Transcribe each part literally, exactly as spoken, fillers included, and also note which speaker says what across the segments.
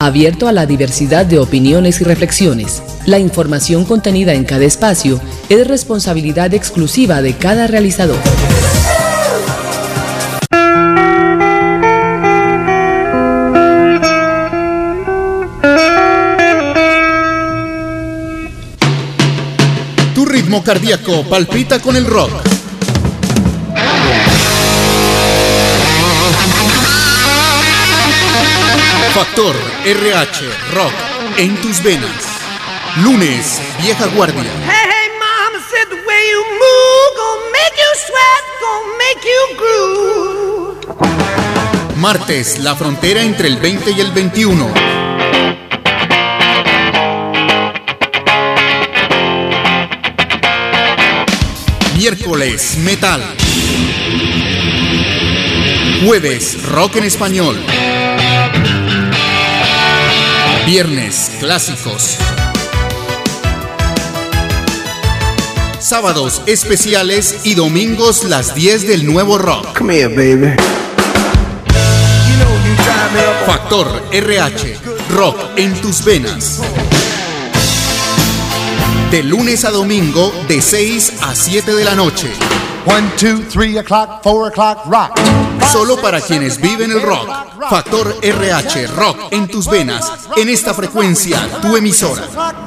Speaker 1: abierto a la diversidad de opiniones y reflexiones. La información contenida en cada espacio es responsabilidad exclusiva de cada realizador.
Speaker 2: Tu ritmo cardíaco palpita con el rock. Factor R H Rock en tus venas. Lunes, Vieja Guardia.
Speaker 3: Hey, hey, mama said the way you move gonna make you sweat, gonna make you groove.
Speaker 2: Martes, la frontera entre el veinte y el veintiuno. Miércoles, metal. Jueves, rock en español. Viernes, clásicos. Sábados, especiales y domingos, las diez del nuevo rock.
Speaker 4: Come here, baby.
Speaker 2: Factor R H, rock en tus venas. De lunes a domingo, de seis a siete de la noche.
Speaker 5: One, two, three o'clock, four o'clock, rock.
Speaker 2: Solo para quienes viven el rock. Factor R H, rock en tus venas. En esta frecuencia, tu emisora.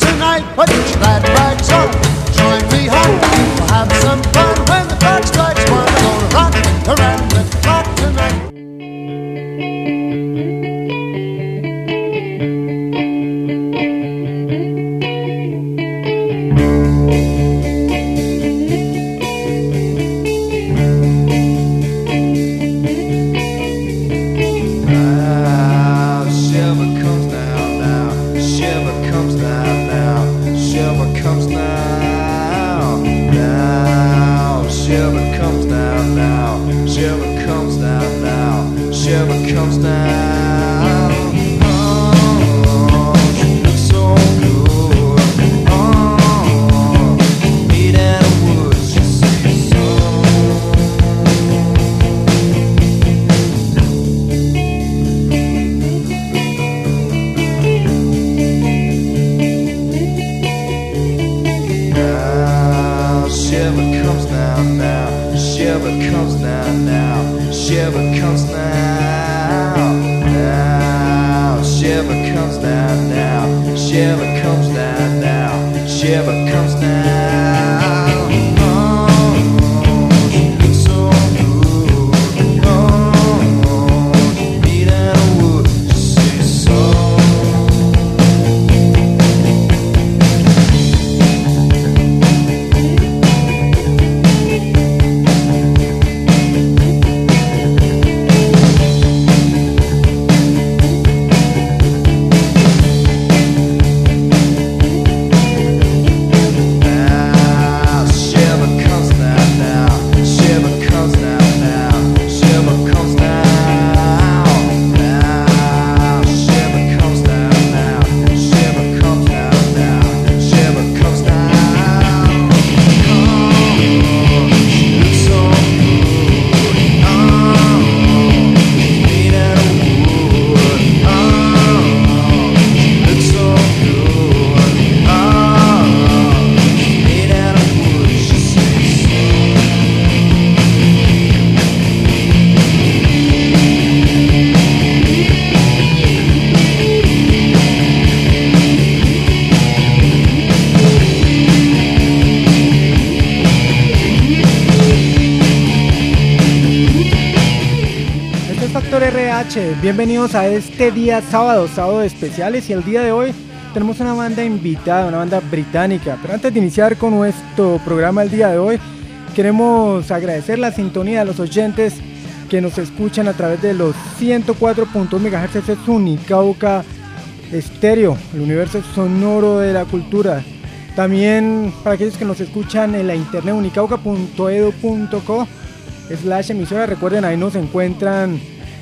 Speaker 6: Bienvenidos a este día sábado, sábado de especiales, y el día de hoy tenemos una banda invitada, una banda británica. Pero antes de iniciar con nuestro programa el día de hoy, queremos agradecer la sintonía de los oyentes que nos escuchan a través de los ciento cuatro punto dos megahertz. Es Unicauca Estéreo, el universo sonoro de la cultura. También para aquellos que nos escuchan en la internet, unicauca punto edu punto co slash emisora. Recuerden, ahí nos encuentran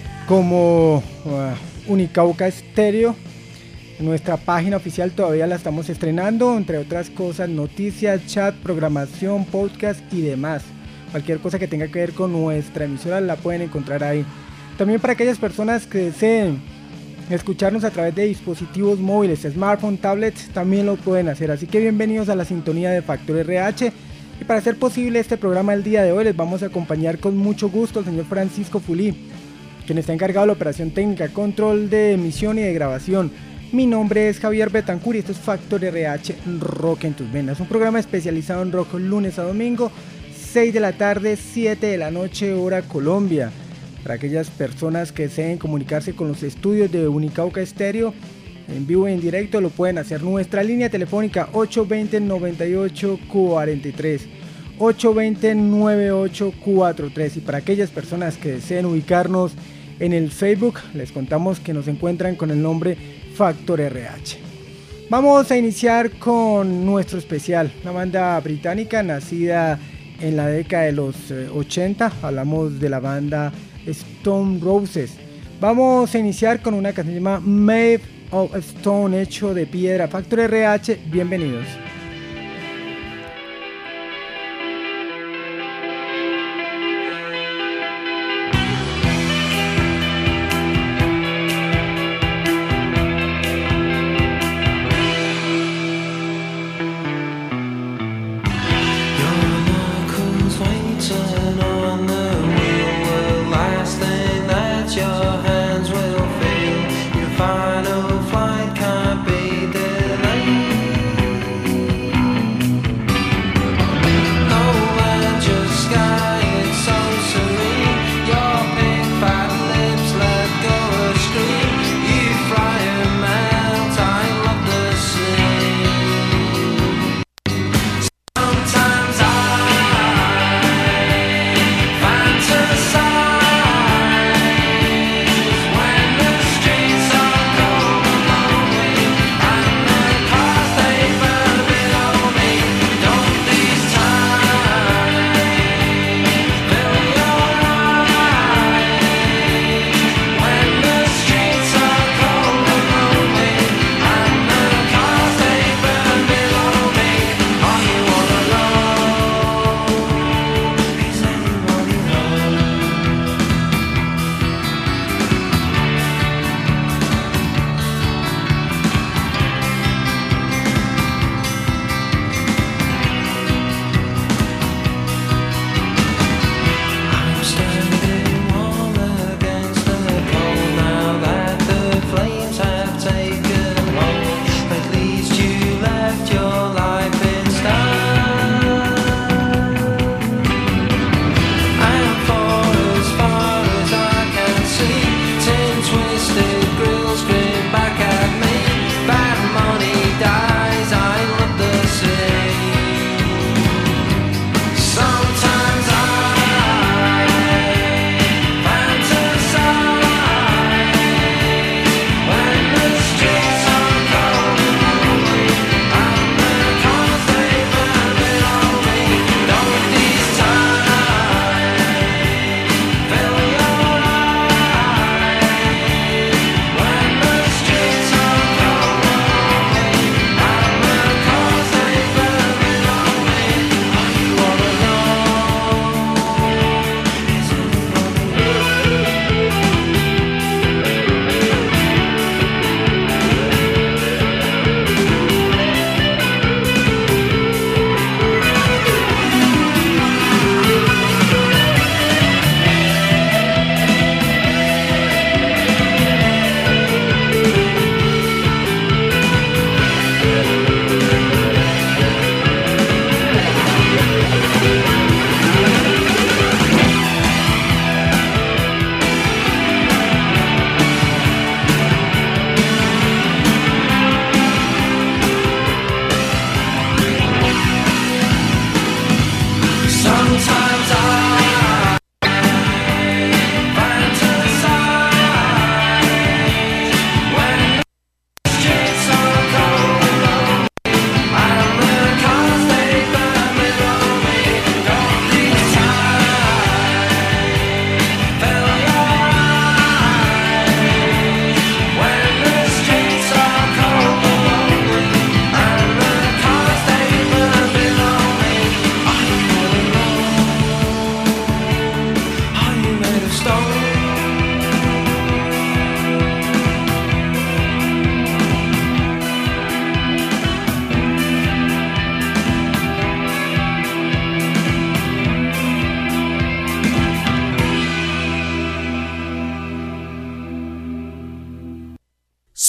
Speaker 6: como uh, Unicauca Estéreo. Nuestra página oficial todavía la estamos estrenando, entre otras cosas, noticias, chat, programación, podcast y demás. Cualquier cosa que tenga que ver con nuestra emisora la pueden encontrar ahí. También para aquellas personas que deseen escucharnos a través de dispositivos móviles, smartphone, tablets, también lo pueden hacer. Así que bienvenidos a la sintonía de Factor R H. Y para hacer posible este programa el día de hoy, les vamos a acompañar con mucho gusto al señor Francisco Fulí, quien está encargado de la operación técnica, control de emisión y de grabación. Mi nombre es Javier Betancur y esto es Factor R H Rock en tus venas, un programa especializado en rock lunes a domingo, seis de la tarde, siete de la noche, hora Colombia. Para aquellas personas que deseen comunicarse con los estudios de Unicauca Estéreo, en vivo y en directo, lo pueden hacer. Nuestra línea telefónica ocho dos cero, nueve ocho cuatro tres, ocho dos cero, nueve ocho cuatro tres. Y para aquellas personas que deseen ubicarnos en el Facebook, les contamos que nos encuentran con el nombre Factor R H. Vamos a iniciar con nuestro especial, una banda británica nacida en la década de los ochenta, hablamos de la banda Stone Roses. Vamos a iniciar con una canción llamada Made of Stone, hecho de piedra. Factor R H, bienvenidos.
Speaker 4: Final flight can't be delayed.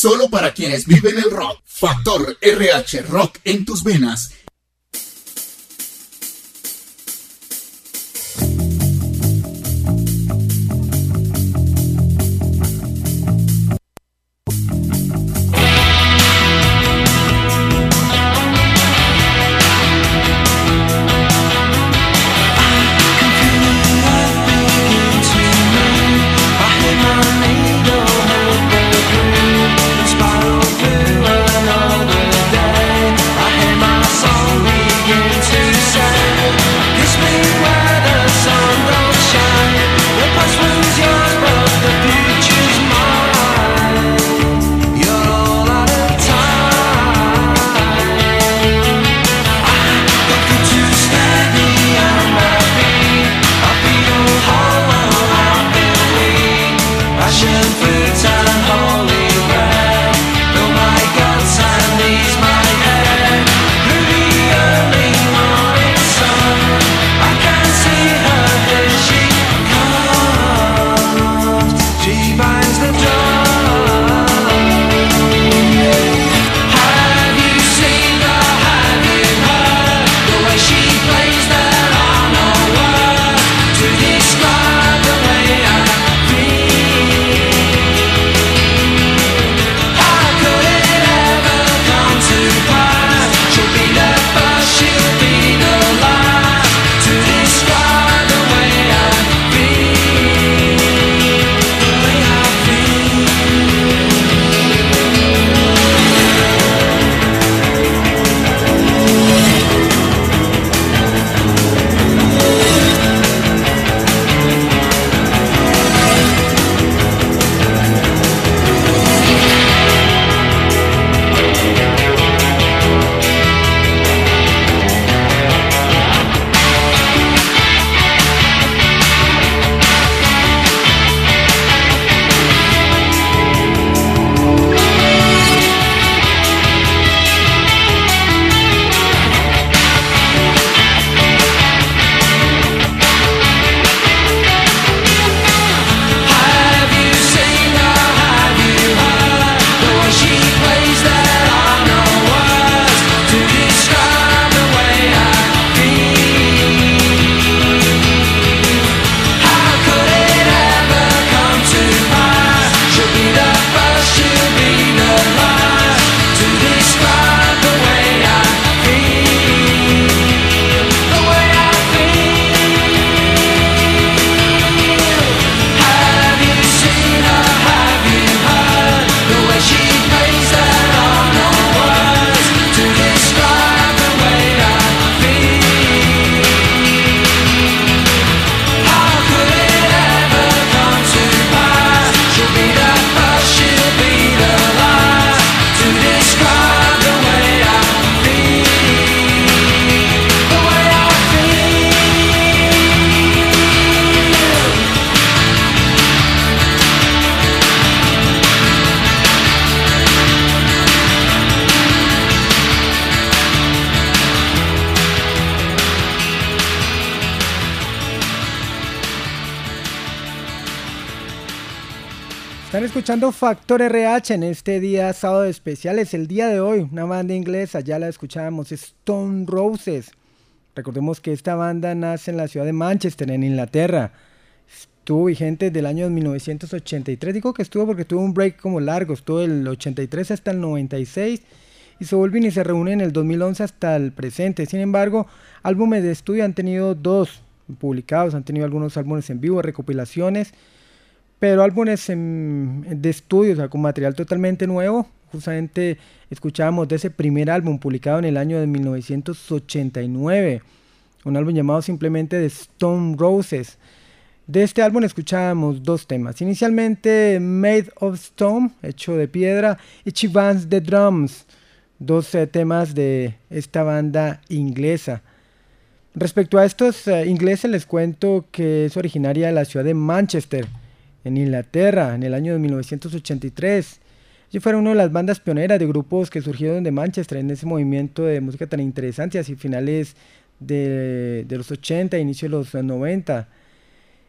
Speaker 2: Solo para quienes viven el rock. Factor R H, rock en tus venas.
Speaker 6: Están escuchando Factor R H en este día sábado especial, es el día de hoy, una banda inglesa, ya la escuchábamos, Stone Roses. Recordemos que esta banda nace en la ciudad de Manchester, en Inglaterra. Estuvo vigente desde el año mil novecientos ochenta y tres, digo que estuvo porque tuvo un break como largo, estuvo del ochenta y tres hasta el noventa y seis y se vuelven y se reúnen en el dos mil once hasta el presente. Sin embargo, álbumes de estudio han tenido dos publicados, han tenido algunos álbumes en vivo, recopilaciones, pero álbumes en, de estudio, o sea, con material totalmente nuevo. Justamente escuchábamos de ese primer álbum publicado en el año de mil novecientos ochenta y nueve, un álbum llamado simplemente The Stone Roses. De este álbum escuchábamos dos temas, inicialmente Made of Stone, hecho de piedra, y She Bangs the Drums, dos eh, temas de esta banda inglesa. Respecto a estos eh, ingleses les cuento que es originaria de la ciudad de Manchester, en Inglaterra, en el año de mil novecientos ochenta y tres. Ellos fueron una de las bandas pioneras de grupos que surgieron de Manchester en ese movimiento de música tan interesante hacia finales de, de los ochenta, inicio de los noventa.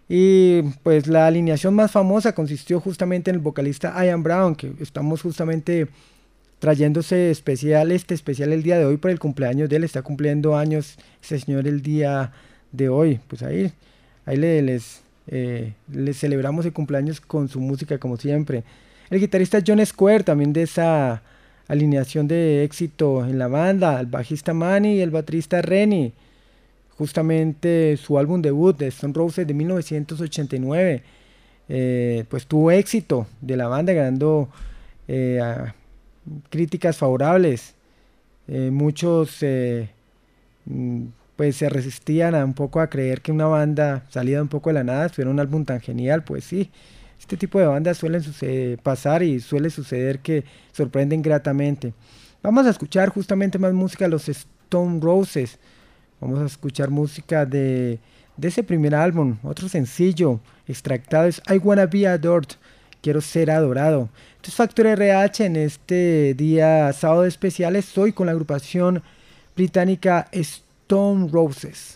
Speaker 6: Y pues la alineación más famosa consistió justamente en el vocalista Ian Brown, que estamos justamente trayéndose especial, este especial el día de hoy por el cumpleaños de él. Está cumpliendo años ese señor el día de hoy. Pues ahí, ahí le, les, eh, les celebramos el cumpleaños con su música como siempre. El guitarrista John Square, también de esa alineación de éxito en la banda, el bajista Manny y el baterista Rennie. Justamente su álbum debut de Stone Roses de mil novecientos ochenta y nueve, eh, pues tuvo éxito de la banda, ganando eh, a, críticas favorables. Eh, muchos eh, pues se resistían a un poco a creer que una banda salida un poco de la nada tuviera un álbum tan genial. Pues sí, este tipo de bandas suelen suceder, pasar y suele suceder que sorprenden gratamente. Vamos a escuchar justamente más música de los Stone Roses. Vamos a escuchar música de, de ese primer álbum. Otro sencillo extractado es I Wanna Be Adored, Quiero Ser Adorado. Esto es Factor R H en este día sábado de especiales. Estoy con la agrupación británica Stone Roses.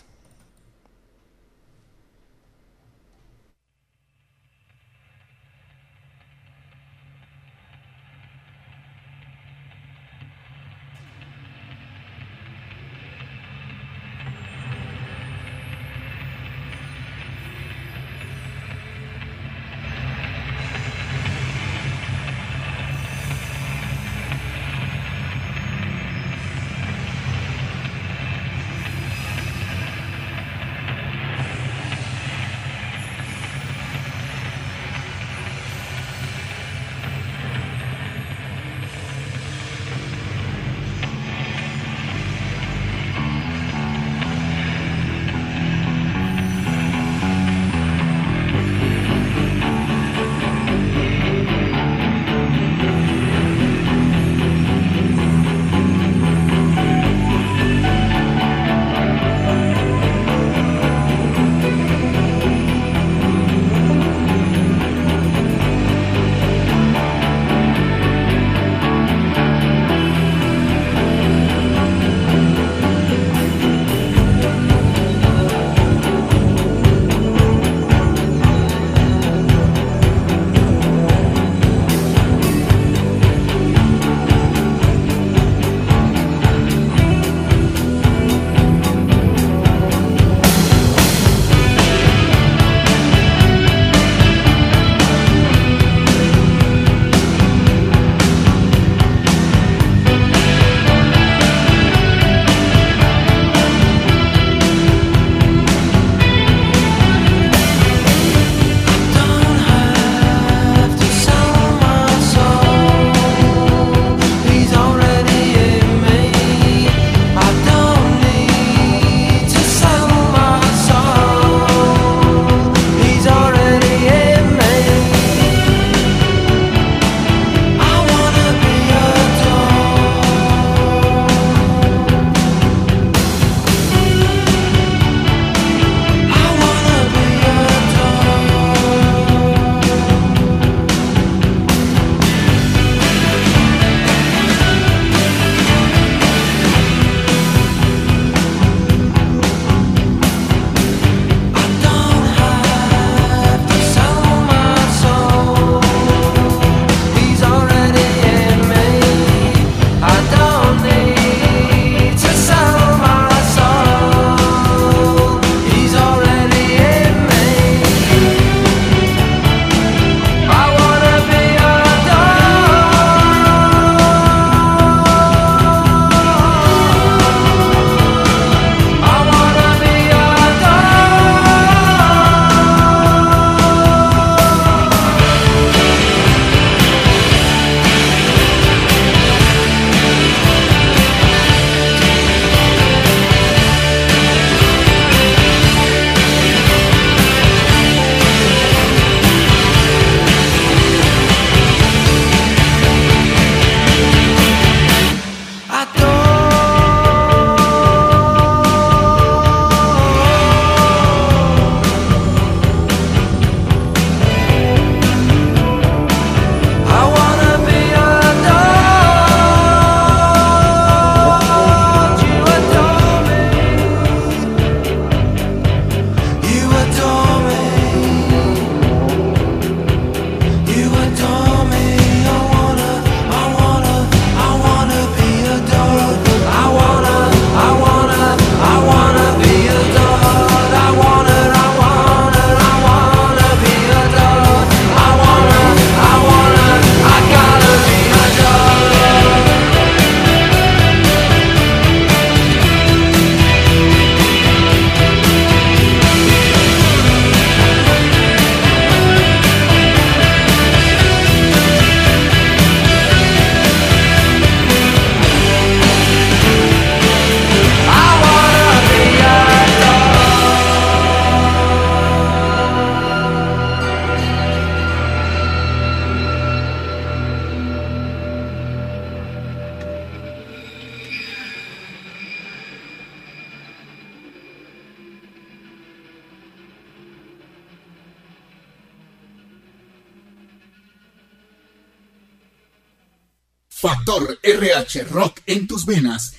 Speaker 2: Factor R H Rock en tus venas.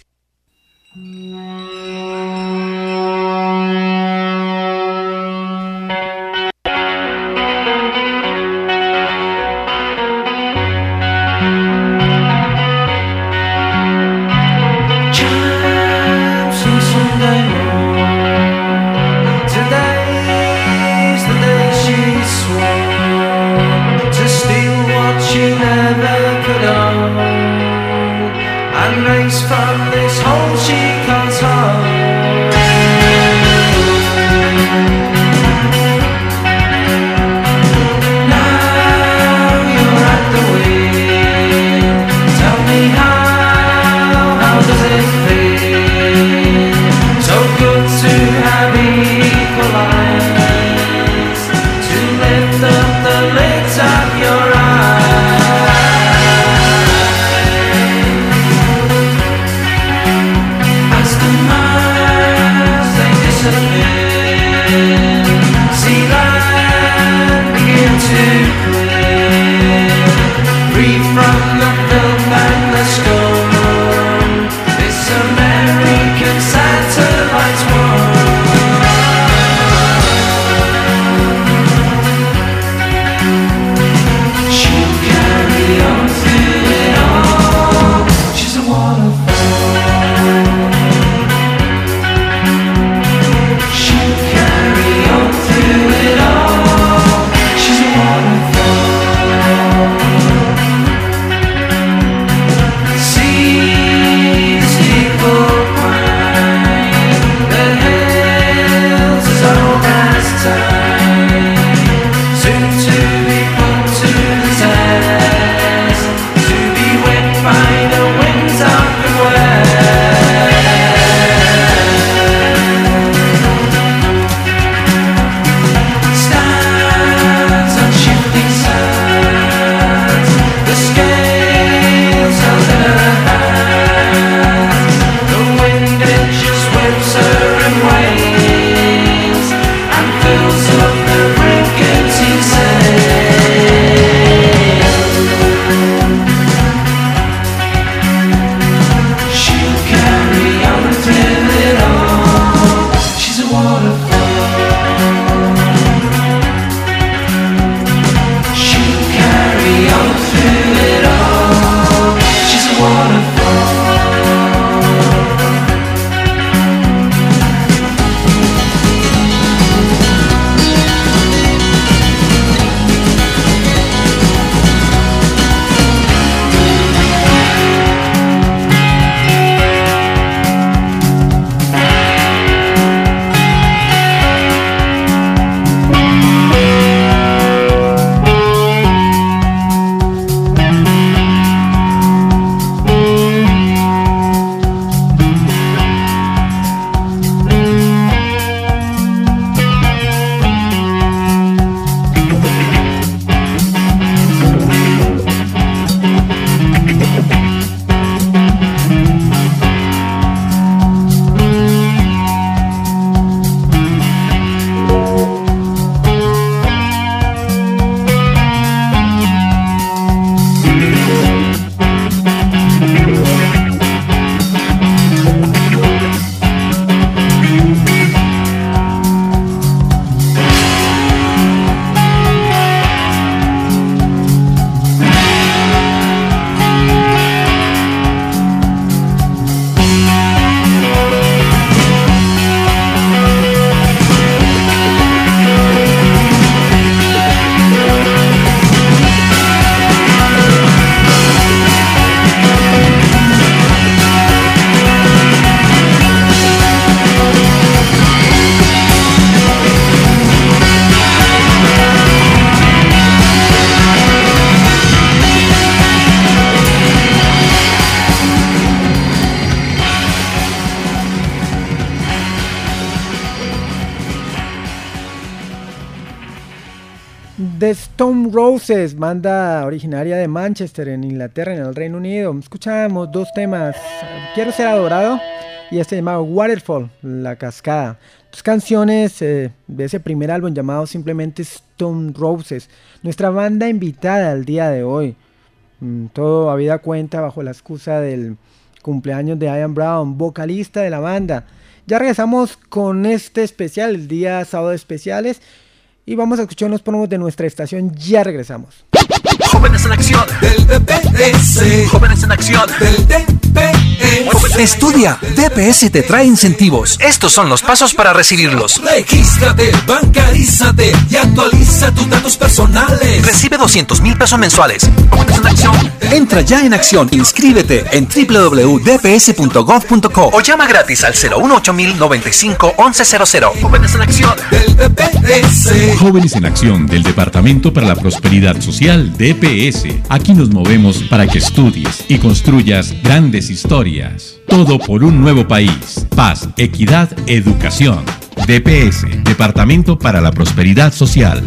Speaker 4: From this home she calls home. Now you're at the wheel. Tell me how, how does it feel? So good to have equal eyes, to lift up the lids of your eyes. See land begin to clear, free from the filth and the scum. This American satellite's one. She'll carry on through it all. She's a waterfall.
Speaker 6: The Stone Roses, banda originaria de Manchester, en Inglaterra, en el Reino Unido. Escuchamos dos temas, Quiero ser adorado y este llamado Waterfall, La Cascada. Dos canciones eh, de ese primer álbum llamado simplemente Stone Roses. Nuestra banda invitada al día de hoy, Mm, todo habida cuenta bajo la excusa del cumpleaños de Ian Brown, vocalista de la banda. Ya regresamos con este especial, el día sábado de especiales, y vamos a escuchar unos promos de nuestra estación. Ya regresamos.
Speaker 7: Jóvenes en acción del D P S. Jóvenes en acción del D P S.
Speaker 8: Estudia, D P S te trae incentivos. Estos son los pasos para recibirlos.
Speaker 7: Regístrate, bancarízate y actualiza tus datos personales.
Speaker 8: Recibe doscientos mil pesos mensuales.
Speaker 7: Jóvenes en acción.
Speaker 8: Entra ya en acción, inscríbete en doble u doble u doble u punto d p s punto gov punto co o llama gratis al cero uno ocho mil noventa y cinco once cero cero.
Speaker 7: Jóvenes en acción del D P S.
Speaker 9: Jóvenes en acción del Departamento para la Prosperidad Social D P S. Aquí nos movemos para que estudies y construyas grandes historias. Todo por un nuevo país. Paz, equidad, educación. D P S, Departamento para la Prosperidad Social.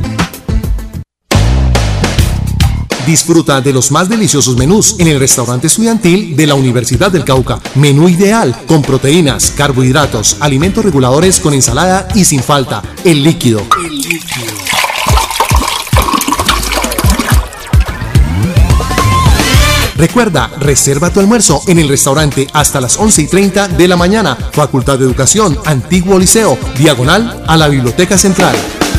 Speaker 2: Disfruta de los más deliciosos menús en el restaurante estudiantil de la Universidad del Cauca. Menú ideal con proteínas, carbohidratos, alimentos reguladores con ensalada y sin falta, el líquido. El líquido. Recuerda, reserva tu almuerzo en el restaurante hasta las once y treinta de la mañana. Facultad de Educación, Antiguo Liceo, diagonal a la Biblioteca Central.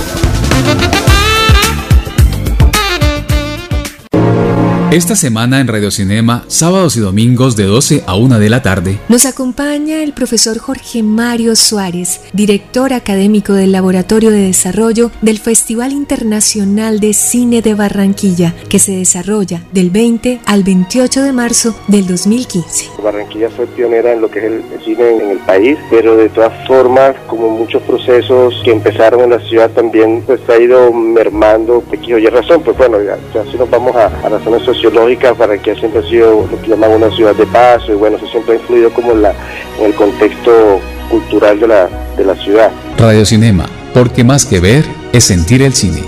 Speaker 10: Esta semana en Radio Cinema, sábados y domingos de doce a una de la tarde,
Speaker 11: nos acompaña el profesor Jorge Mario Suárez, director académico del Laboratorio de Desarrollo del Festival Internacional de Cine de Barranquilla, que se desarrolla del veinte al veintiocho de marzo del dos mil quince.
Speaker 12: Barranquilla fue pionera en lo que es el, el cine en, en el país, pero de todas formas, como muchos procesos que empezaron en la ciudad también, pues ha ido mermando por X o Y razón. Pues bueno, ya, ya si nos vamos a, a razones sociológicas, Barranquilla siempre ha sido lo que llaman una ciudad de paso, y bueno, eso siempre ha influido como en, la, en el contexto cultural de la, de la ciudad.
Speaker 10: Radio Cinema, porque más que ver es sentir el cine.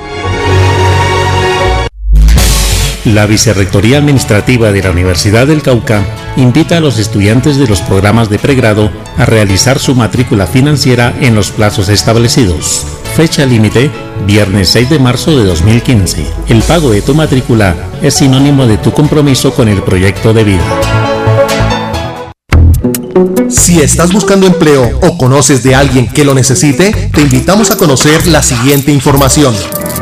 Speaker 13: La Vicerrectoría Administrativa de la Universidad del Cauca invita a los estudiantes de los programas de pregrado a realizar su matrícula financiera en los plazos establecidos. Fecha límite, viernes seis de marzo de dos mil quince. El pago de tu matrícula es sinónimo de tu compromiso con el proyecto de vida.
Speaker 2: Si estás buscando empleo o conoces de alguien que lo necesite, te invitamos a conocer la siguiente información.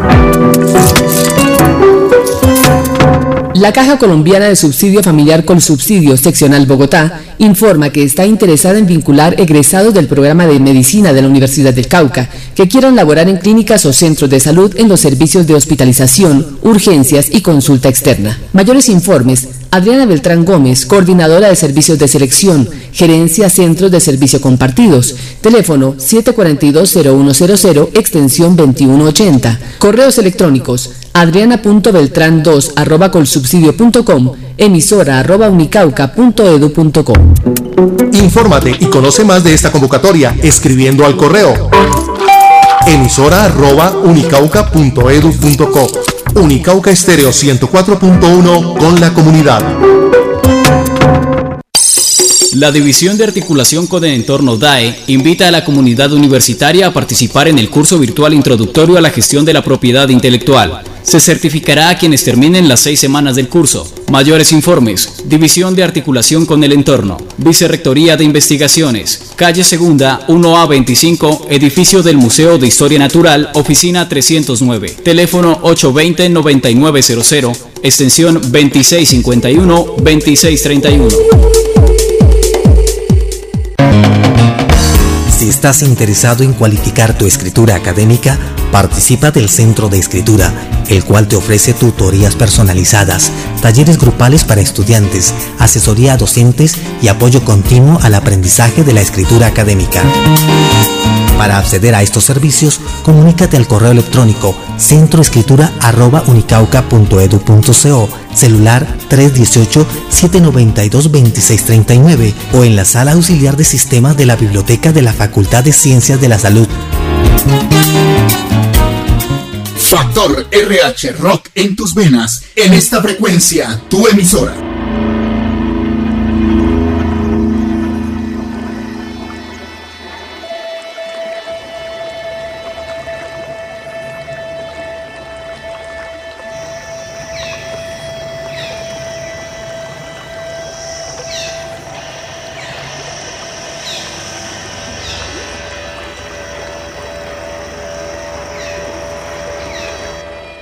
Speaker 1: La Caja Colombiana de Subsidio Familiar Colsubsidio Seccional Bogotá informa que está interesada en vincular egresados del programa de medicina de la Universidad del Cauca que quieran laborar en clínicas o centros de salud en los servicios de hospitalización, urgencias y consulta externa. Mayores informes: Adriana Beltrán Gómez, coordinadora de servicios de selección, gerencia centros de servicio compartidos, teléfono siete cuatro dos cero uno cero cero, extensión veintiuno ochenta, correos electrónicos adriana punto beltrán dos arroba colsubsidio punto com, emisora arroba unicauca punto edu punto co.
Speaker 2: Infórmate y conoce más de esta convocatoria escribiendo al correo emisora arroba unicauca punto edu punto co. Unicauca Estéreo ciento cuatro punto uno con la comunidad.
Speaker 14: La División de Articulación con el Entorno D A E invita a la comunidad universitaria a participar en el curso virtual introductorio a la gestión de la propiedad intelectual. Se certificará a quienes terminen las seis semanas del curso. Mayores informes: División de Articulación con el Entorno, Vicerrectoría de Investigaciones, calle Segunda, uno A veinticinco, edificio del Museo de Historia Natural, oficina trescientos nueve, teléfono ocho dos cero, nueve nueve cero cero, extensión veintiséis cincuenta y uno, veintiséis treinta y uno.
Speaker 15: Si estás interesado en cualificar tu escritura académica, participa del Centro de Escritura, el cual te ofrece tutorías personalizadas, talleres grupales para estudiantes, asesoría a docentes y apoyo continuo al aprendizaje de la escritura académica. Para acceder a estos servicios, comunícate al correo electrónico centroescritura arroba unicauca punto edu punto co, celular tres uno ocho, siete nueve dos, dos seis tres nueve o en la sala auxiliar de sistemas de la Biblioteca de la Facultad de Ciencias de la Salud.
Speaker 2: Factor R H Rock en tus venas, en esta frecuencia, tu emisora.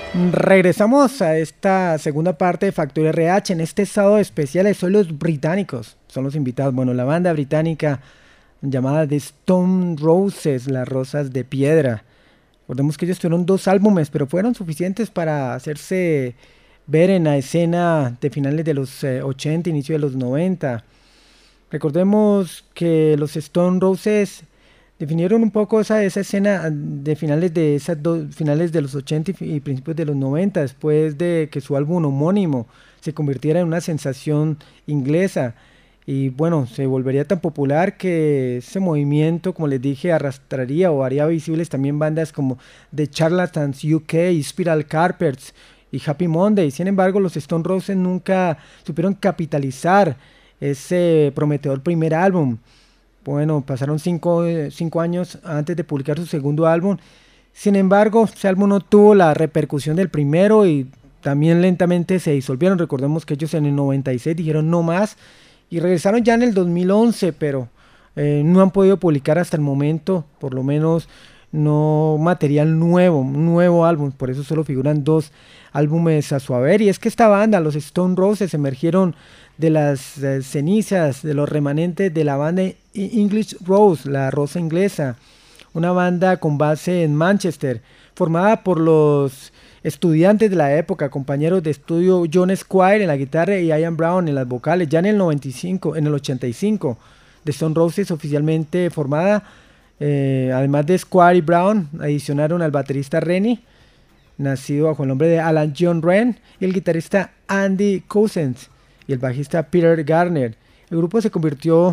Speaker 6: Regresamos a esta segunda parte de Factor R H. En este sábado especial son los británicos, son los invitados. Bueno, la banda británica llamada The Stone Roses, las Rosas de Piedra. Recordemos que ellos tuvieron dos álbumes, pero fueron suficientes para hacerse ver en la escena de finales de los eh, ochenta, inicio de los noventa. Recordemos que los Stone Roses definieron un poco esa, esa escena de finales de esas dos, finales de los ochenta y, y principios de los noventa, después de que su álbum homónimo se convirtiera en una sensación inglesa. Y bueno, se volvería tan popular que ese movimiento, como les dije, arrastraría o haría visibles también bandas como The Charlatans U K, Spiral Carpets y Happy Monday. Sin embargo, los Stone Roses nunca supieron capitalizar ese prometedor primer álbum. Bueno, pasaron cinco, cinco años antes de publicar su segundo álbum. Sin embargo, ese álbum no tuvo la repercusión del primero y también lentamente se disolvieron. Recordemos que ellos en el noventa y seis dijeron no más y regresaron ya en el dos mil once, pero eh, no han podido publicar hasta el momento, por lo menos no material nuevo, un nuevo álbum. Por eso solo figuran dos álbumes a su haber. Y es que esta banda, los Stone Roses, emergieron de las eh, cenizas, de los remanentes de la banda English Rose, la rosa inglesa, una banda con base en Manchester, formada por los estudiantes de la época, compañeros de estudio John Squire en la guitarra y Ian Brown en las vocales. Ya en el noventa y cinco, en el ochenta y cinco, The Stone Roses oficialmente formada, eh, además de Squire y Brown, adicionaron al baterista Rennie, nacido bajo el nombre de Alan John Wren, y el guitarrista Andy Cousins y el bajista Peter Garner. El grupo se convirtió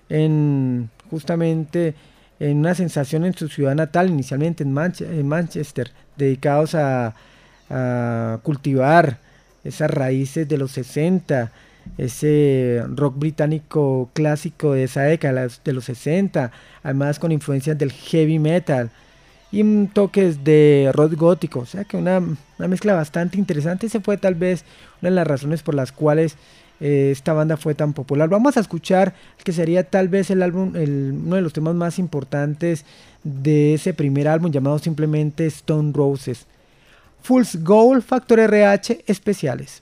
Speaker 6: en justamente en una sensación en su ciudad natal, inicialmente en, Manch en Manchester, dedicados a, a cultivar esas raíces de los sesenta, ese rock británico clásico de esa década, de los sesenta, además con influencias del heavy metal y toques de rock gótico, o sea que una, una mezcla bastante interesante. Esa fue tal vez una de las razones por las cuales eh, esta banda fue tan popular. Vamos a escuchar que sería tal vez el álbum, el, uno de los temas más importantes de ese primer álbum, llamado simplemente Stone Roses. Fool's Gold, Factor R H especiales.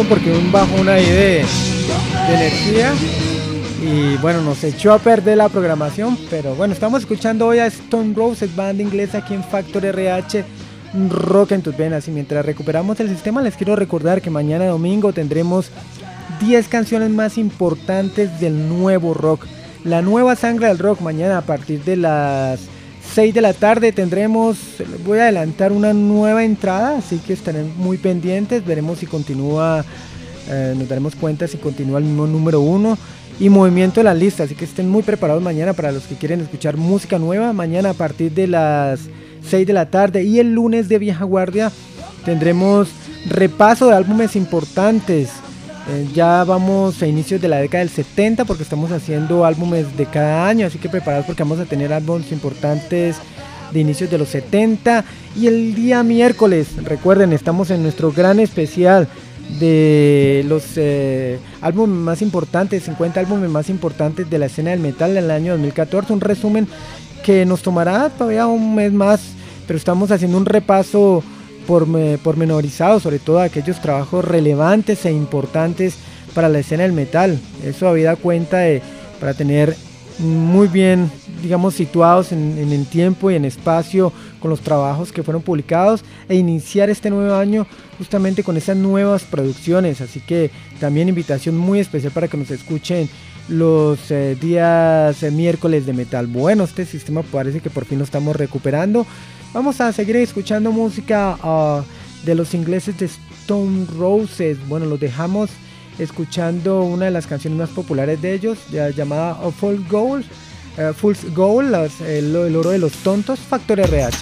Speaker 6: porque un bajón ahí de, de energía y bueno, nos echó a perder la programación, pero bueno, estamos escuchando hoy a Stone Roses, banda inglesa aquí en Factor R H, rock en tus venas. Y mientras recuperamos el sistema, les quiero recordar que mañana domingo tendremos diez canciones más importantes del nuevo rock, la nueva sangre del rock. Mañana a partir de las seis de la tarde tendremos, voy a adelantar una nueva entrada, así que estarán muy pendientes, veremos si continúa, eh, nos daremos cuenta si continúa el mismo número uno y movimiento de la lista, así que estén muy preparados mañana para los que quieren escuchar música nueva. Mañana a partir de las seis de la tarde y el lunes de vieja guardia tendremos repaso de álbumes importantes. Eh, ya vamos a inicios de la década del setenta porque estamos haciendo álbumes de cada año, así que preparados porque vamos a tener álbumes importantes de inicios de los setenta. Y el día miércoles, recuerden, estamos en nuestro gran especial de los eh, álbumes más importantes, cincuenta álbumes más importantes de la escena del metal del año dos mil catorce, un resumen que nos tomará todavía un mes más, pero estamos haciendo un repaso pormenorizado sobre todo aquellos trabajos relevantes e importantes para la escena del metal. Eso habida cuenta de, para tener muy bien, digamos, situados en, en el tiempo y en espacio con los trabajos que fueron publicados e iniciar este nuevo año justamente con esas nuevas producciones. Así que también invitación muy especial para que nos escuchen los eh, días eh, miércoles de metal. Bueno, este sistema parece que por fin lo estamos recuperando. Vamos a seguir escuchando música uh, de los ingleses de Stone Roses. Bueno, los dejamos escuchando una de las canciones más populares de ellos, ya, llamada A Full Goal, uh, Fool's Goal, las, el, el oro de los tontos. Factor R H.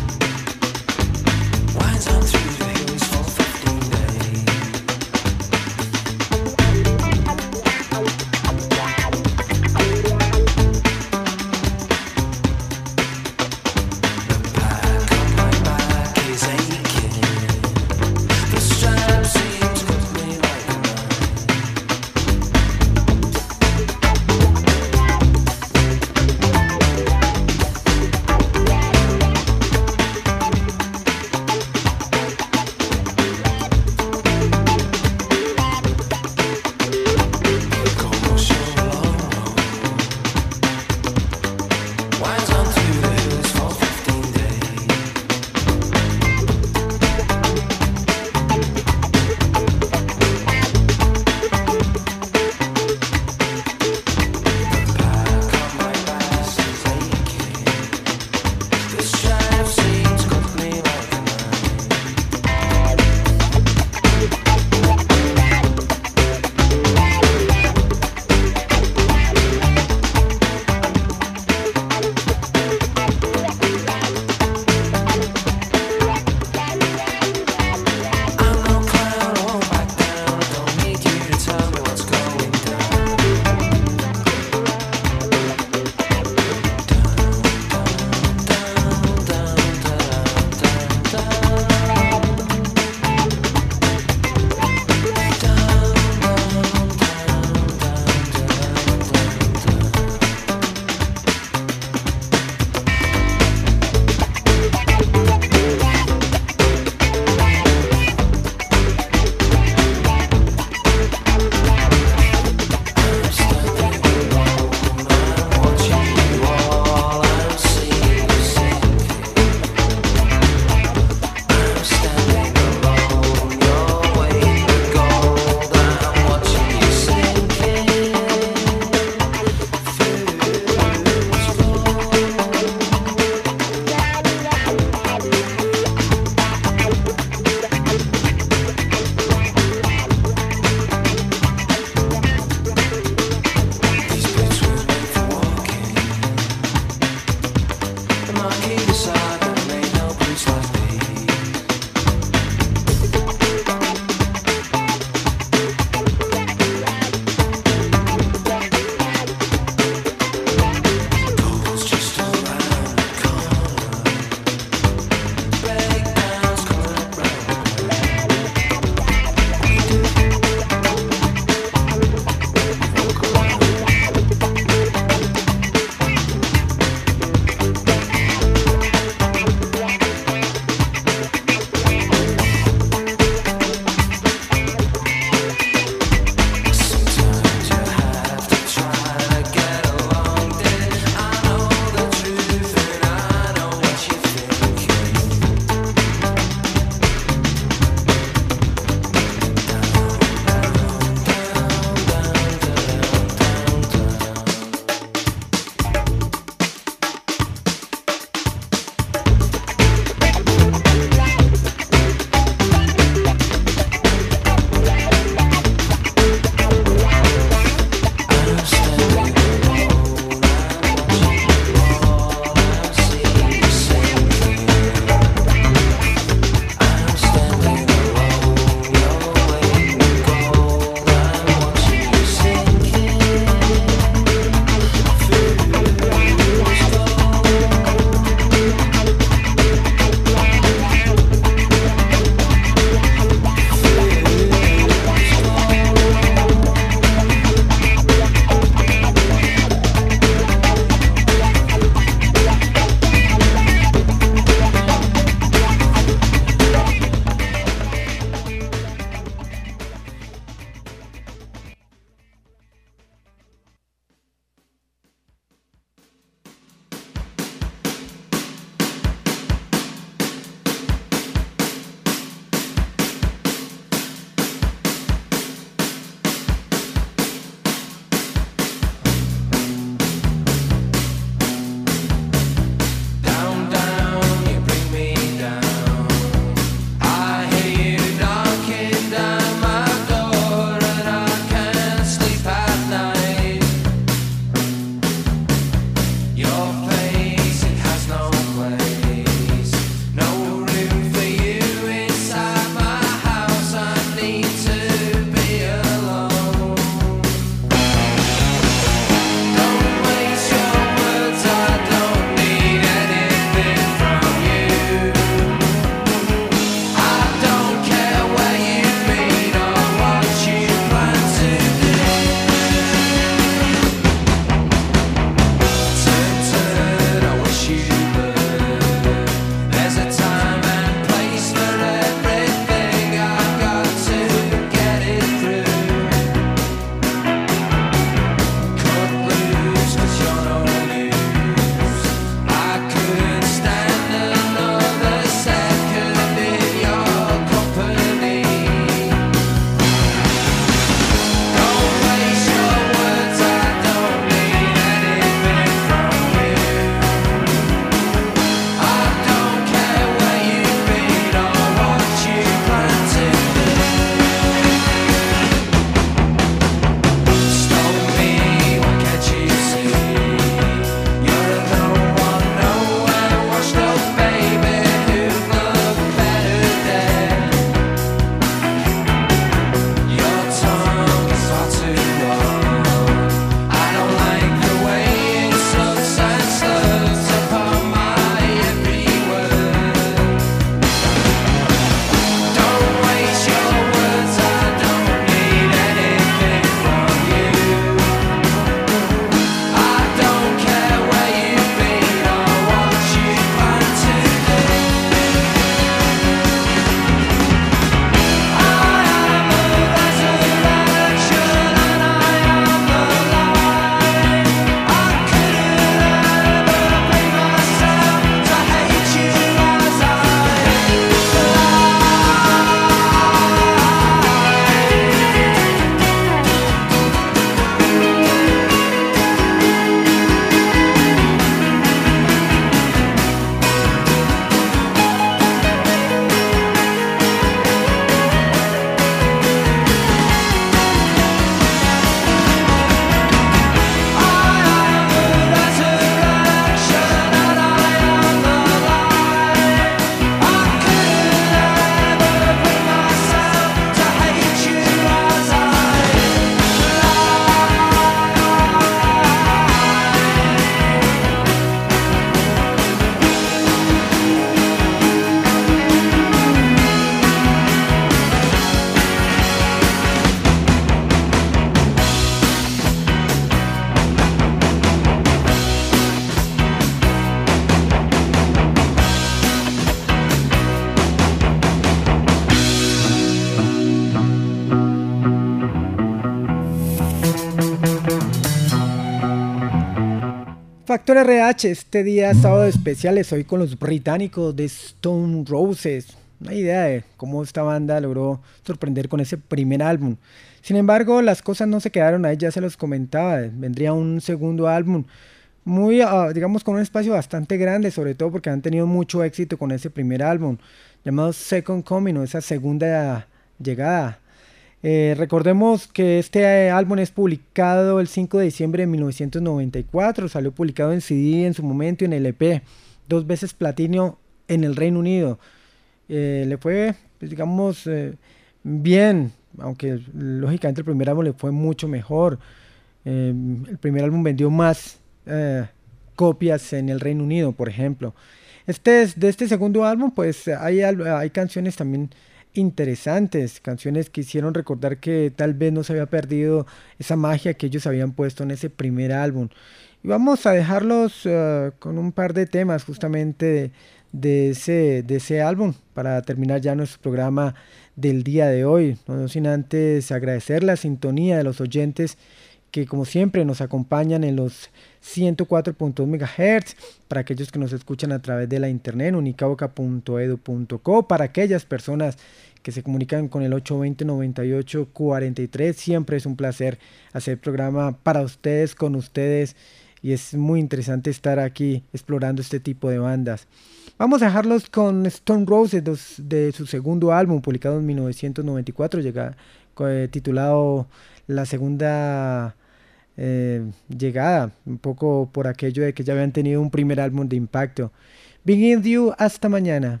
Speaker 6: Factor R H, este día sábado especiales, hoy con los británicos de Stone Roses. Una idea de cómo esta banda logró sorprender con ese primer álbum. Sin embargo, las cosas no se quedaron ahí, ya se los comentaba. Vendría un segundo álbum, muy, uh, digamos, con un espacio bastante grande, sobre todo porque han tenido mucho éxito con ese primer álbum, llamado Second Coming, o esa segunda llegada. Eh, recordemos que este eh, álbum es publicado el cinco de diciembre de mil novecientos noventa y cuatro, salió publicado en C D en su momento y en L P, dos veces platino en el Reino Unido. Eh, le fue, pues, digamos, eh, bien, aunque lógicamente el primer álbum le fue mucho mejor. Eh, el primer álbum vendió más eh, copias en el Reino Unido, por ejemplo. Este es, de este segundo álbum, pues hay, hay canciones también interesantes, canciones que hicieron recordar que tal vez no se había perdido esa magia que ellos habían puesto en ese primer álbum. Y vamos a dejarlos uh, con un par de temas justamente de, de, ese, de ese álbum para terminar ya nuestro programa del día de hoy. No sin antes agradecer la sintonía de los oyentes que como siempre nos acompañan en los ciento cuatro punto dos megahertz, para aquellos que nos escuchan a través de la internet, unicauca punto edu punto co, para aquellas personas que se comunican con el ocho dos cero, noventa y ocho, cuarenta y tres, siempre es un placer hacer programa para ustedes, con ustedes, y es muy interesante estar aquí explorando este tipo de bandas. Vamos a dejarlos con Stone Roses de su segundo álbum, publicado en mil novecientos noventa y cuatro, llega, eh, titulado La Segunda eh, Llegada, un poco por aquello de que ya habían tenido un primer álbum de impacto. Begin You, hasta mañana.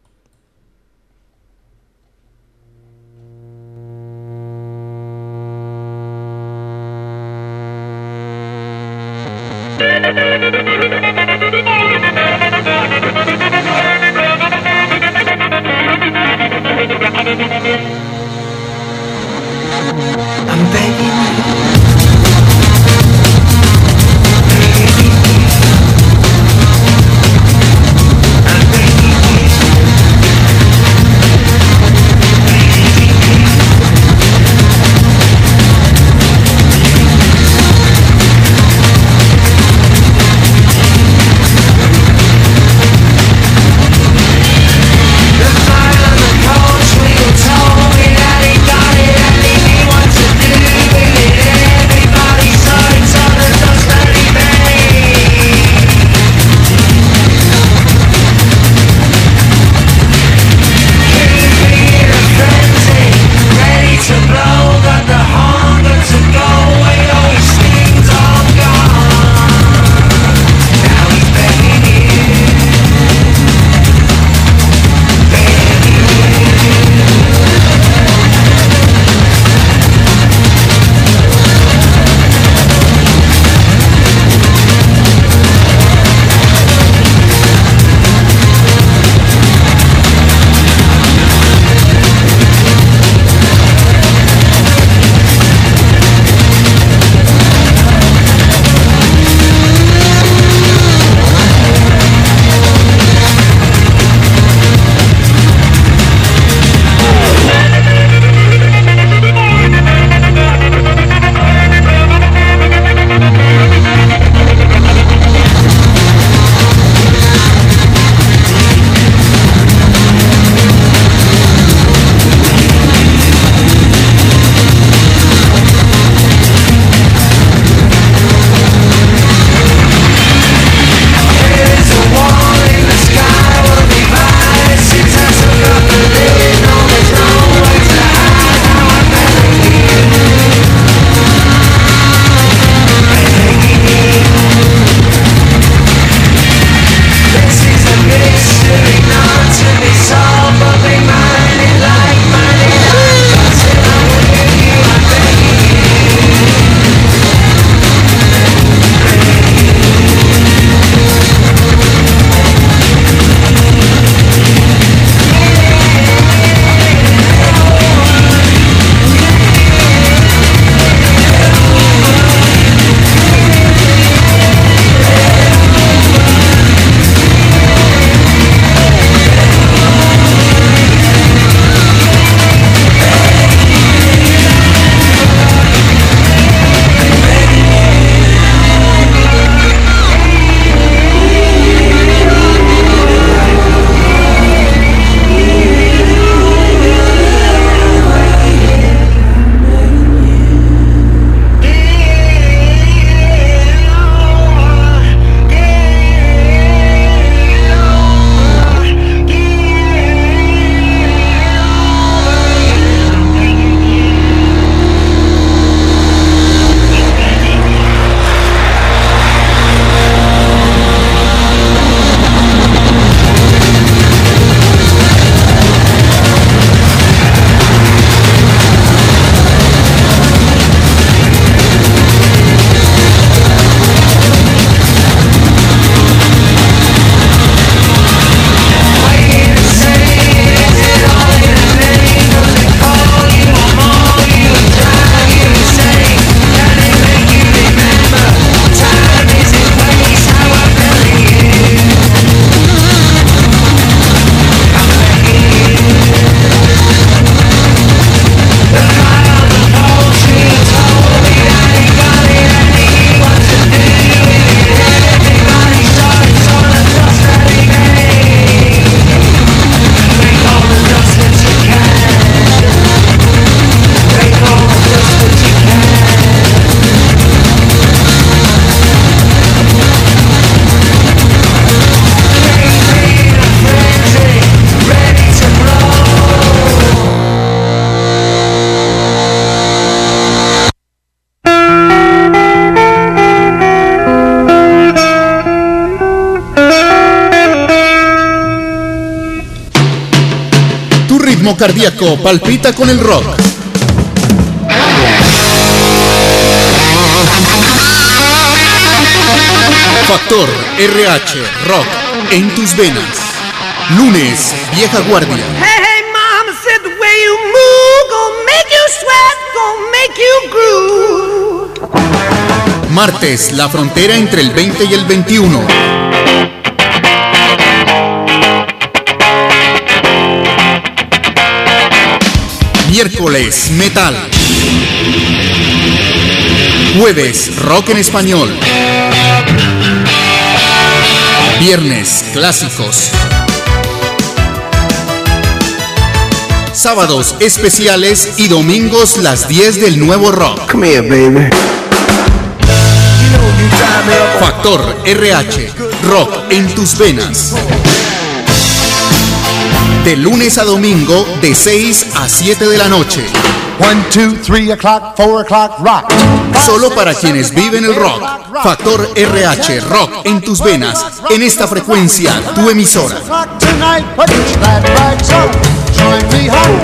Speaker 4: I'm begging you.
Speaker 16: ritmo cardíaco palpita con el rock. Factor R H Rock en tus venas. Lunes, Vieja Guardia.
Speaker 3: Hey, hey, mama said the way you move gonna make you sweat, gonna make you groove.
Speaker 16: Martes, la frontera entre el veinte y el veintiuno. Miércoles, metal. Jueves, rock en español. Viernes, clásicos. Sábados, especiales y domingos, las diez del nuevo rock.
Speaker 12: Come here, baby.
Speaker 16: Factor R H, rock en tus venas. De lunes a domingo, de seis a siete de la noche.
Speaker 5: One, two, three o'clock, four o'clock, rock.
Speaker 16: Solo para quienes viven el rock. Factor R H, rock en tus venas. En esta frecuencia, tu emisora.
Speaker 5: Tonight, put your glad rags on. Join me home.